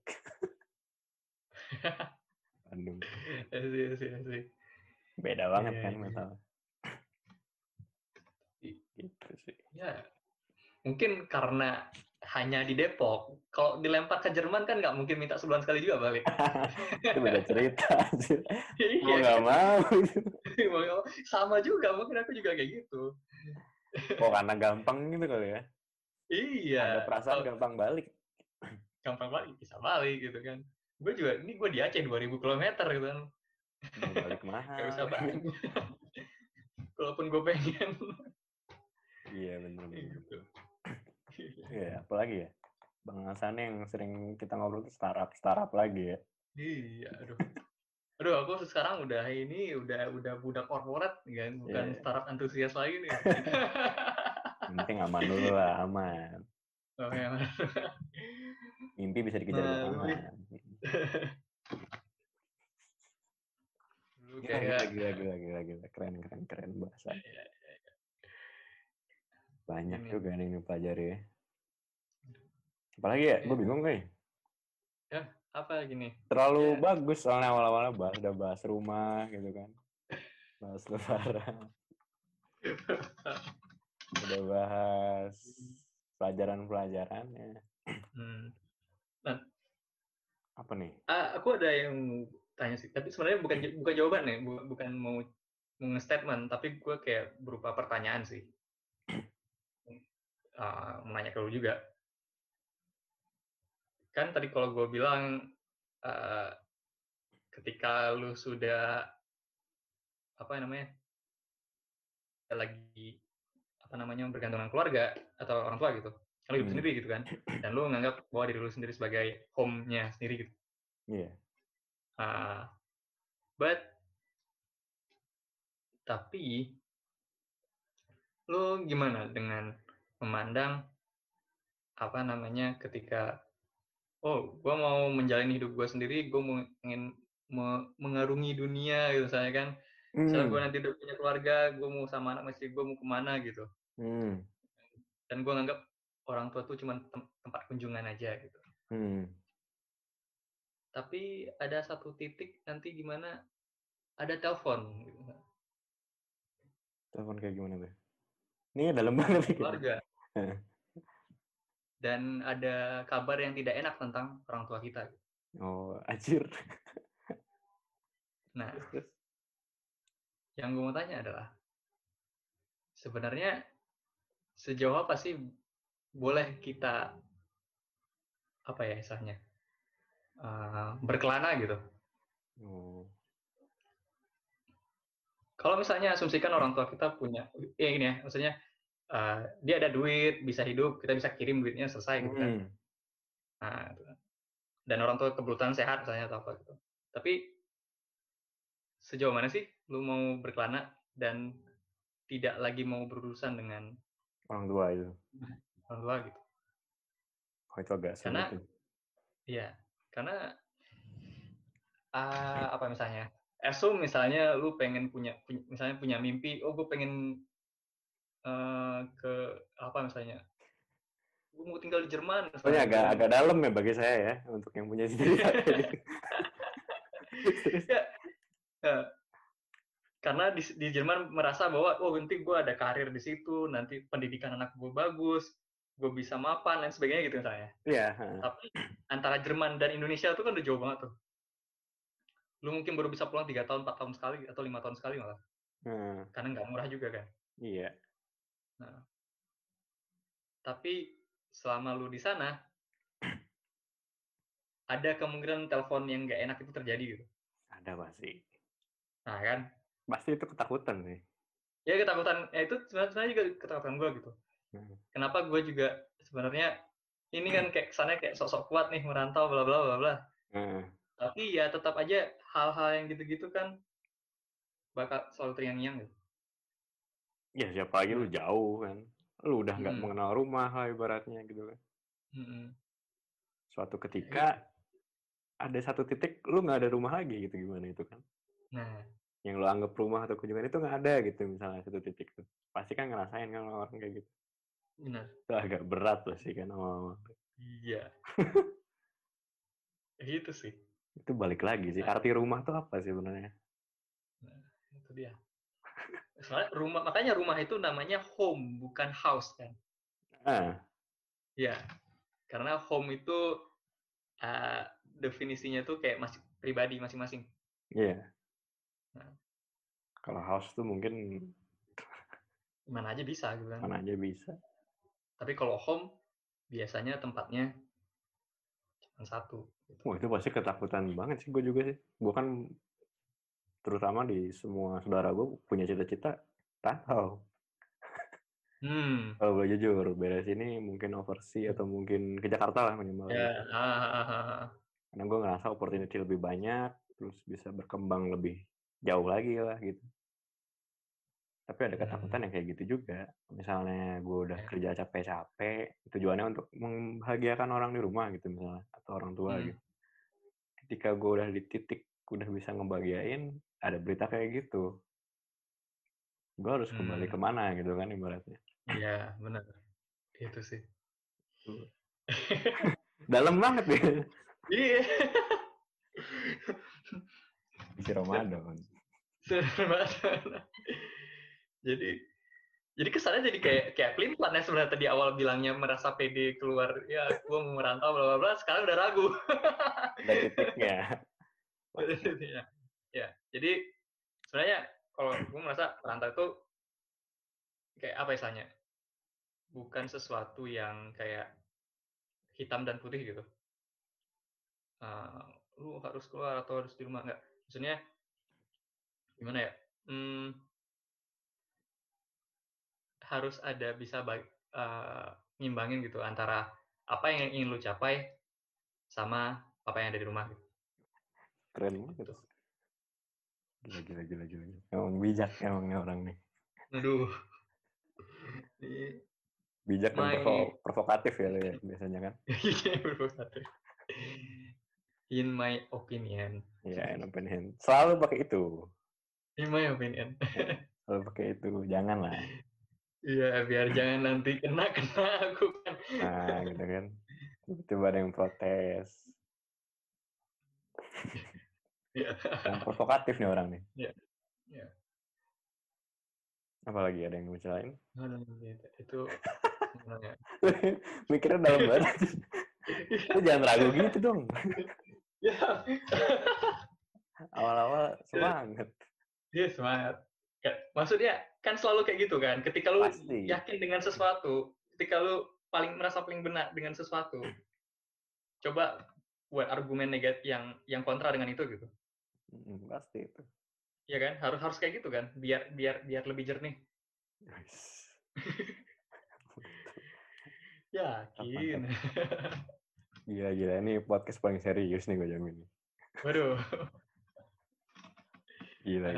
Bandung. Asik. Beda banget kan mental. Gitu sih. Ya, mungkin karena hanya di Depok. Kalau dilempar ke Jerman kan nggak mungkin minta sebulan sekali juga balik. Itu beda cerita. Mau nggak mau. Sama juga, mungkin aku juga kayak gitu. Oh, karena gampang gitu kali ya? Iya. Ada perasaan gampang balik. Gampang balik, bisa balik gitu kan. Gue juga, ini gue di Aceh 2000 km gitu kan. Balik mahal. Gak usah balik. Walaupun gue pengen. Iya bener. Gitu. Iya, apalagi ya? Bang Hasan yang sering kita ngobrol tuh startup lagi ya. Iya, aduh aku sekarang udah budak korporat kan, bukan startup antusias lagi nih. Yang penting aman dulu lah, aman. Oh, ya. Mimpi bisa dikejar belakangan. Gila. Keren bahasa. Banyak juga nih yang pelajari ya. Apalagi ya, gue bingung nih. Ya, apa lagi nih? Terlalu bagus soalnya awal-awalnya udah bahas rumah gitu kan. Bahas lebaran. Udah bahas pelajaran-pelajarannya. Nah, apa nih? Aku ada yang tanya sih, tapi sebenarnya bukan jawaban nih, bukan mau nge-statement, tapi gue kayak berupa pertanyaan sih. Menanya ke lu juga. Kan tadi kalau gue bilang ketika lu sudah lagi bergantung dengan keluarga atau orang tua gitu, kan hidup sendiri gitu kan, dan lu nganggap bahwa diri lu sendiri sebagai home-nya sendiri gitu. Iya. Tapi lu gimana dengan memandang ketika gue mau menjalani hidup gue sendiri, gue ingin mengarungi dunia gitu, misalnya kan, misalnya gue nanti udah punya keluarga, gue mau sama anak istri gue mau kemana gitu, dan gue nganggap orang tua tuh cuma tempat kunjungan aja gitu. Tapi ada satu titik nanti gimana ada telepon gitu. Telepon kayak gimana, Be? Ini dalam banget keluarga. Dan ada kabar yang tidak enak tentang orang tua kita. Oh, anjir. Nah, yang gue mau tanya adalah, sebenarnya sejauh apa sih boleh kita istilahnya berkelana gitu? Kalau misalnya asumsikan orang tua kita punya, ini ya, maksudnya dia ada duit, bisa hidup, kita bisa kirim duitnya, selesai gitu kan. Nah, dan orang tua kebetulan sehat misalnya atau apa gitu. Tapi sejauh mana sih lu mau berkelana dan tidak lagi mau berurusan dengan orang tua itu? Orang tua gitu. Oh, itu agak sulit. Karena misalnya, misalnya lu pengen punya mimpi, gue pengen misalnya gue mau tinggal di Jerman. Soalnya agak dalam ya bagi saya ya, untuk yang punya sendiri. Karena di Jerman merasa bahwa nanti gue ada karir di situ, nanti pendidikan anak gue bagus, gue bisa mapan dan sebagainya gitu misalnya. Iya. Tapi antara Jerman dan Indonesia itu kan udah jauh banget tuh. Lu mungkin baru bisa pulang 3 tahun, 4 tahun sekali, atau 5 tahun sekali malah. Karena nggak murah juga kan. Iya. Nah, tapi selama lu di sana, ada kemungkinan telepon yang nggak enak itu terjadi gitu. Ada pasti. Nah kan. Pasti itu ketakutan nih. Ya ketakutan, itu sebenarnya juga ketakutan gue gitu. Kenapa gue juga sebenarnya ini kan kayak kesannya kayak sok-sok kuat nih merantau bla bla bla bla. Tapi ya tetap aja hal-hal yang gitu-gitu kan bakal selalu terngiang-ngiang gitu. Ya siapa lagi lu jauh kan. Lu udah nggak mengenal rumah lah ibaratnya gitu kan. Suatu ketika ada satu titik lu nggak ada rumah lagi gitu, gimana itu kan. Nah. Yang lu anggap rumah atau kunjungan itu nggak ada gitu misalnya satu titik tuh. Pasti kan ngerasain kan orang kayak gitu. Benar. Itu agak berat loh sih kan awal-awal. Iya. Gitu sih. Itu balik lagi sih. Arti rumah tuh apa sih sebenarnya? Nah, itu dia. Soalnya makanya rumah itu namanya home, bukan house kan. Ya, karena home itu definisinya tuh kayak masih pribadi masing-masing. Iya. Nah. Kalau house tuh mungkin mana aja bisa gitu kan. Mana aja bisa. Tapi kalau home biasanya tempatnya satu. Gitu. Wah, itu pasti ketakutan banget sih gue juga sih. Gue kan terutama di semua saudara gue punya cita-cita rantau. Kalau gue jujur, beres ini mungkin overseas atau mungkin ke Jakarta lah minimal. Ya. Gitu. Karena gue ngerasa opportunity lebih banyak, terus bisa berkembang lebih jauh lagi lah gitu. Tapi ada ketakutan yang kayak gitu juga. Misalnya gue udah kerja capek-capek, tujuannya untuk membahagiakan orang di rumah gitu misalnya, atau orang tua gitu. Ketika gue udah di titik, udah bisa ngebahagiain, ada berita kayak gitu. Gue harus kembali kemana gitu kan ibaratnya. Iya, benar. Itu sih. Dalam banget ya. Iya. Isi Ramadan. Jadi kesannya jadi kayak pelin-pelan ya sebenarnya tadi awal bilangnya merasa pede keluar, ya gue mau merantau bla bla bla, sekarang udah ragu. Udah titiknya. Ya, jadi sebenarnya kalau gue merasa merantau itu kayak apa istilahnya? Bukan sesuatu yang kayak hitam dan putih gitu. Lu harus keluar atau harus di rumah, enggak. Maksudnya gimana ya? Harus ada bisa ngimbangin gitu antara apa yang ingin lu capai sama apa yang ada di rumah gitu. Keren banget. Gila. Emang bijak emangnya orang nih. Aduh. Bijak dan provokatif ya biasanya kan. Provokatif. In my opinion. Iya, in opinion. Selalu pakai itu. In my opinion. Selalu pakai itu, jangan lah. Iya, biar jangan nanti kena aku kan. Nah, gitu kan. Tiba-tiba ada yang protes. Yang provokatif nih orang nih. Iya. Apalagi ada yang ngecelain? Itu mikirnya dalam banget. Lu jangan ragu gitu dong. Awal-awal semangat. Iya, semangat. Maksudnya kan selalu kayak gitu kan. Ketika lu yakin dengan sesuatu, ketika lu merasa paling benar dengan sesuatu, coba buat argumen negatif yang kontra dengan itu gitu. Pasti itu. Iya kan? Harus kayak gitu kan, biar lebih jernih. Yakin. Gila. Ini podcast paling serius nih gue jamin. Waduh. Gila.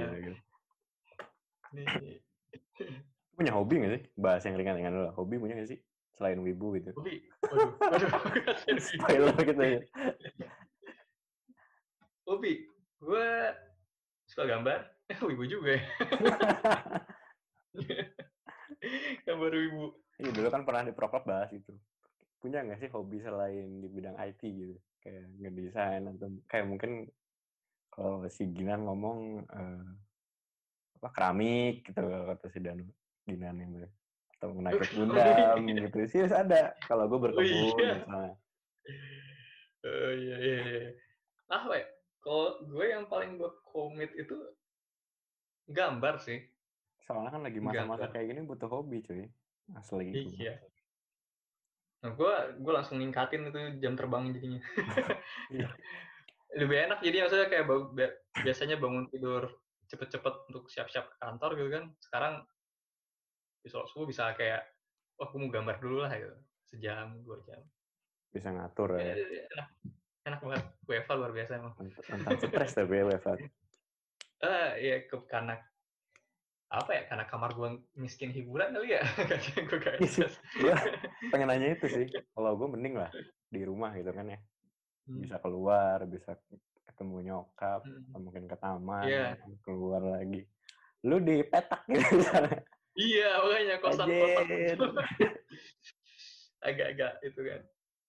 Punya hobi nggak sih? Bahas yang ringan-ringan dulu. Hobi punya nggak sih? Selain wibu gitu. Hobi? Waduh. Spoiler gitu ya. Hobi? Gue suka gambar. Wibu juga ya. Gambar wibu. Iya, dulu kan pernah di Prokop bahas itu. Punya nggak sih hobi selain di bidang IT gitu? Kayak ngedesain atau kayak mungkin kalau si Ginan ngomong keramik gitu kata si Ginan itu. Atau menakut gundam gitu. Sih ada. Kalau gue berkebun misalnya. Iya. Apa ya? Kalau gue yang paling gue komit itu gambar sih. Soalnya kan lagi masa-masa kayak gini butuh hobi cuy. Asli. Iya. Nah, gue langsung ningkatin itu jam terbang jadinya. Lebih enak jadi maksudnya kayak biasanya bangun tidur cepet-cepet untuk siap-siap ke kantor gitu kan. Sekarang di subuh bisa kayak, wah gue mau gambar dulu lah gitu. Sejam, 2 jam. Bisa ngatur ya. Enak banget. WFH luar biasa emang. Tentang stres tapi ya WFH. Iya, karena kamar gue miskin hiburan kali ya. Gue gak akses. Gue pengen nanya itu sih. Kalau gue mending lah di rumah gitu kan ya. Bisa keluar, bisa ketemu nyokap, atau mungkin ke taman, keluar lagi. Lu di petak gitu misalnya. Iya, makanya kosan. Agak-agak itu kan.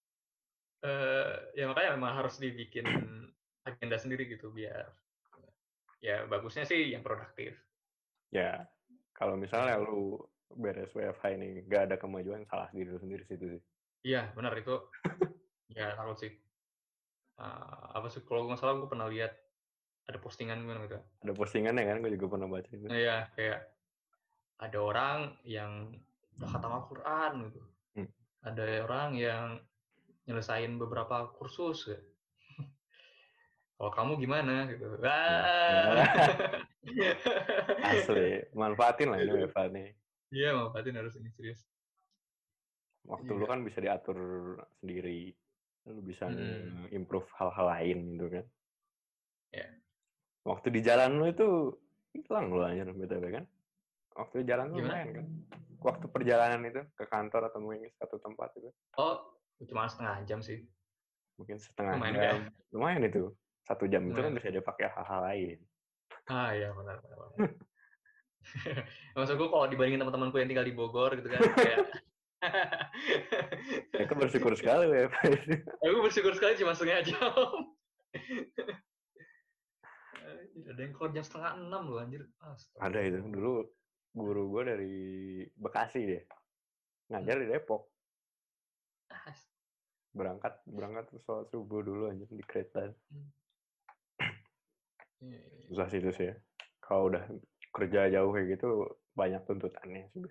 Ya makanya memang harus dibikin agenda sendiri gitu biar ya bagusnya sih yang produktif. Ya, kalau misalnya lu beres WFH ini gak ada kemajuan, salah diri lu sendiri situ sih. Iya, benar itu. Ya takut sih. Apa sih kalau nggak salah gue pernah lihat ada postingan gitu. Ada postingannya kan, gue juga pernah baca itu. Iya, kayak ada orang yang khatam Al-Quran gitu. Ada orang yang nyelesain beberapa kursus. Kalau kamu gimana gitu. Asli, manfaatin lah ini WFH nih. Iya, manfaatin harus ini serius. Waktu lu kan bisa diatur sendiri. Lu bisa improve hal-hal lain gitu kan. Ya. Waktu di jalan lu itu hilang lu anjir BTW kan. Waktu di jalan lu lumayan kan. Waktu perjalanan itu ke kantor atau mungkin ke satu tempat itu. Oh, cuma setengah jam sih. Mungkin setengah jam. Lumayan itu. 1 jam itu kan bisa dipakai hal-hal lain. Ah iya benar. Maksud gue kalau dibandingin teman-temanku yang tinggal di Bogor gitu kan kayak Aku bersyukur sekali ya. Aku bersyukur sekali cuma setengah jam. Ada yang keluar jam 5:30 loh anjir. Ada itu dulu guru gue dari Bekasi deh. Ngajar di Depok. Berangkat terus sholat subuh dulu anjir di kereta. Susah sih itu sih ya. Kalau udah kerja jauh kayak gitu banyak tuntutannya sih.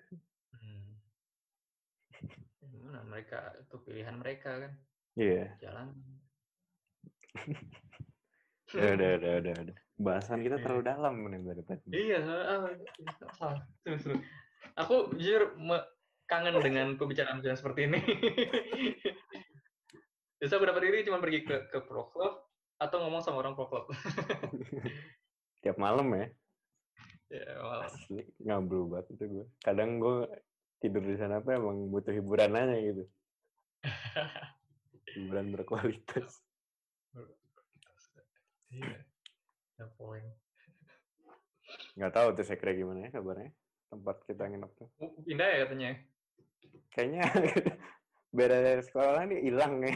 Gimana mereka itu pilihan mereka kan. Iya. Jalan. Udah. Bahasan kita terlalu dalam nih dari tadi. Iya, salah. Seru. Aku jujur kangen dengan pembicaraan seperti ini. Biasa beberapa diri cuma pergi ke pro club atau ngomong sama orang pro club. Tiap malam ya. Ya, malam. Asli, ngablu banget itu gue. Kadang gue tidur di sana apa emang butuh hiburan aja gitu. Hiburan berkualitas. Iya. Poin. Nggak tahu tuh saya kira gimana ya kabarnya tempat kita nginep tuh. Pindah ya katanya. Kayaknya beda sekolah nih hilang ya.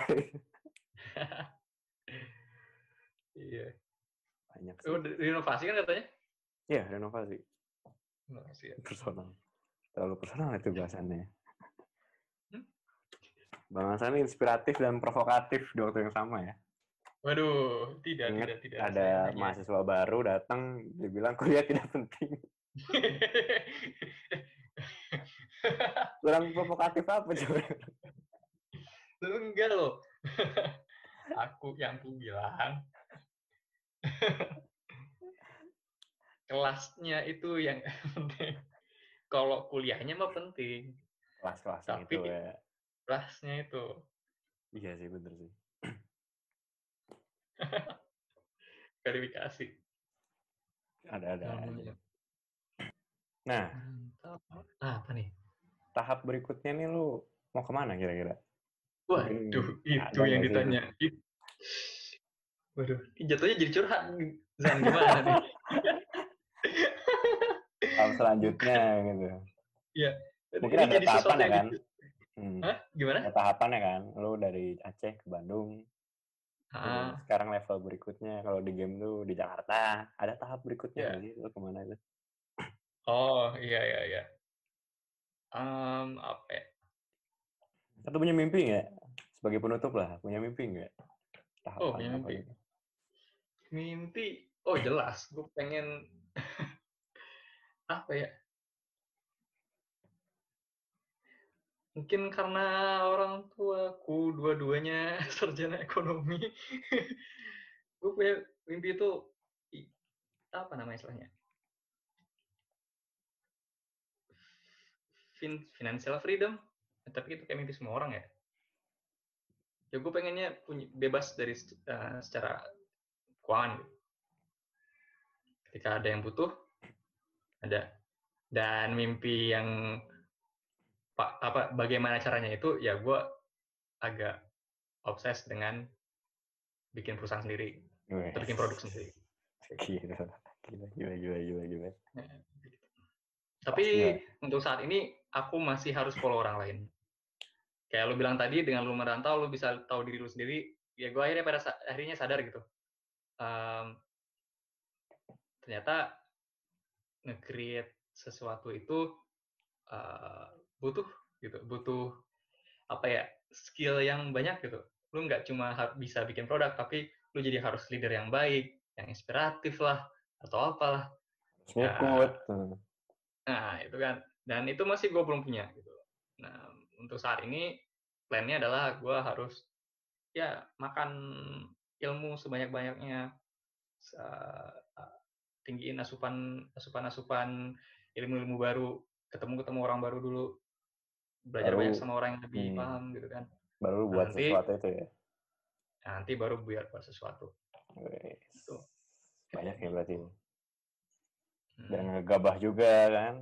Iya. Banyak sih. Renovasi kan katanya? Iya, renovasi. Ya. Personal. Terlalu personal itu bahasannya. Bahasannya inspiratif dan provokatif di waktu yang sama ya. Waduh, tidak. Ada mahasiswa baru datang, dibilang kuliah tidak penting. Kurang provokatif apa coba? Enggak loh. Aku bilang kelasnya itu yang penting. Kalau kuliahnya mah penting. Kelas-kelasnya itu ya. Kelasnya itu. Iya sih, bener sih. Verifikasi. Ada. Nah. Apa nih? Tahap berikutnya nih lu mau kemana kira-kira? Waduh, itu yang ditanya. Waduh, jatuhnya jadi curhat. Zan, gimana nih? Tahap selanjutnya gitu. Iya. Mungkin ada tahapannya kan? Hah? Gimana? Ada tahapannya kan? Lu dari Aceh ke Bandung. Sekarang level berikutnya kalau di game tuh di Jakarta. Ada tahap berikutnya nggak sih? Lu kemana itu? Oh, iya. Apa ya? Atau punya mimpi nggak? Sebagai penutup lah, punya mimpi nggak? Punya mimpi. Mimpi, jelas. Gue pengen apa ya? Mungkin karena orang tuaku dua-duanya sarjana ekonomi. Gue punya mimpi itu apa namanya istilahnya? Financial freedom. Tapi itu kayak mimpi semua orang ya. Ya gue pengennya bebas dari secara keuangan. Ketika ada yang butuh, ada. Dan mimpi yang bagaimana caranya itu, ya gue agak obses dengan bikin perusahaan sendiri. Atau bikin produk sendiri. Gila. Tapi untuk saat ini, aku masih harus follow orang lain. Kayak lu bilang tadi, dengan lu merantau, lu bisa tahu diri lu sendiri. Ya gue akhirnya pada akhirnya sadar gitu. Ternyata nge-create sesuatu itu butuh apa ya, skill yang banyak gitu. Lu nggak cuma bisa bikin produk, tapi lu jadi harus leader yang baik, yang inspiratif lah, atau apalah. Nah, itu kan. Dan itu masih gue belum punya gitu. Nah, untuk saat ini, plan-nya adalah gue harus ya makan ilmu sebanyak-banyaknya, tinggiin asupan ilmu-ilmu baru, ketemu orang baru dulu, belajar banyak sama orang yang lebih paham gitu kan. Baru buat sesuatu itu ya. Nanti baru buat sesuatu. Gitu. Banyak ya berarti. Dan ngegabah juga kan.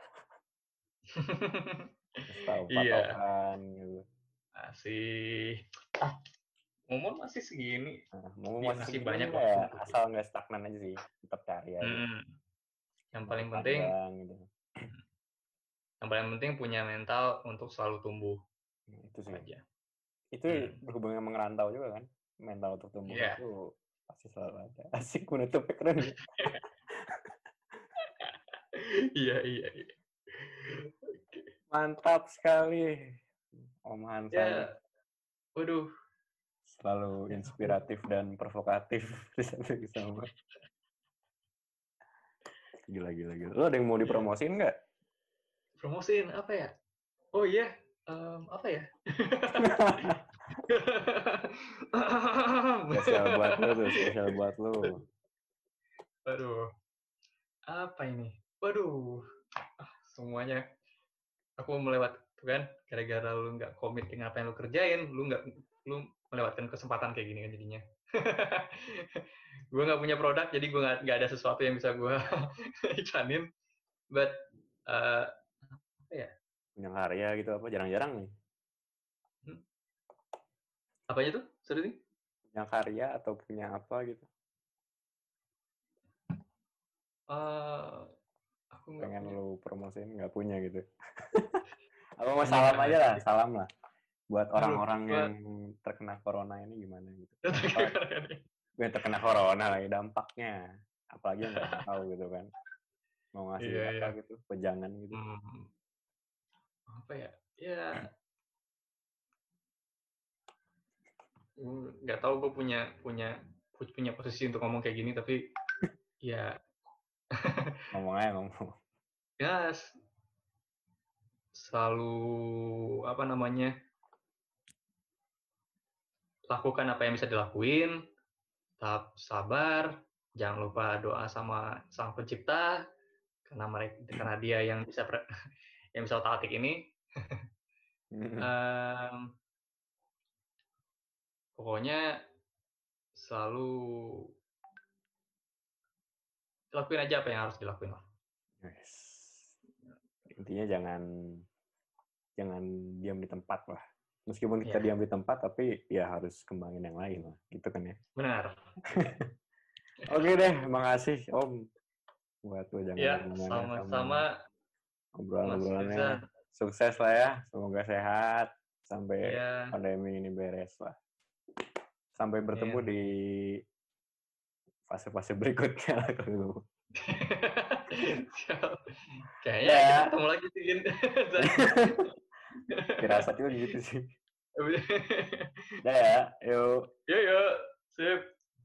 Tahu patokan gitu. Umur masih segini. Umur masih banyak ya, asal nggak stagnan aja sih, tetap cari aja. Yang paling penting gitu. Yang paling penting punya mental untuk selalu tumbuh. Itu sih. Aja. Itu berhubungan sama ngerantau juga kan, mental untuk tumbuh itu pasti selalu ada. Asik menutupnya keren. Iya. Mantap sekali, Om Hansan. Waduh. Selalu inspiratif dan provokatif. Sama. Gila. Lo ada yang mau dipromosiin nggak? Promosiin apa ya? Oh iya, apa ya? Spesial buat lo. Aduh. Apa ini? Waduh. Semuanya. Aku melewat kan, gara-gara lu nggak komit dengan apa yang lu kerjain, lu melewatkan kesempatan kayak gini kan jadinya. Gue nggak punya produk, jadi gue nggak ada sesuatu yang bisa gue iklanin. But apa ya? Punya karya gitu apa? Jarang-jarang nih. Apa itu? Sorry. Punya karya atau punya apa gitu? Aku pengen lu promosiin nggak punya gitu. Apa mau salam aja lah, salam lah. Buat orang-orang yang terkena corona ini gimana gitu. Yang terkena corona lagi dampaknya. Apalagi nggak tahu gitu kan. Mau ngasih apa gitu, pejangan gitu. Apa ya? Ya. Nggak tahu gue punya posisi untuk ngomong kayak gini, tapi ya. Ngomong aja ngomong. Ya. Selalu lakukan apa yang bisa dilakuin, tetap sabar, jangan lupa doa sama Sang Pencipta karena Dia yang bisa otak-atik ini. Pokoknya selalu lakuin aja apa yang harus dilakuin lah. Yes. Intinya jangan diam di tempat lah. Meskipun kita diam di tempat, tapi ya harus kembangin yang lain lah, gitu kan ya. Benar. Oke deh, makasih Om buat jangan sama-sama obrolan-obrolannya. Sukses lah ya, semoga sehat sampai pandemi ini beres lah. Sampai bertemu di fase-fase berikutnya lah kalau. Kayaknya kita ketemu lagi sih. Firasat juga gitu sih. Udah ya, yuk. Yuk, sip.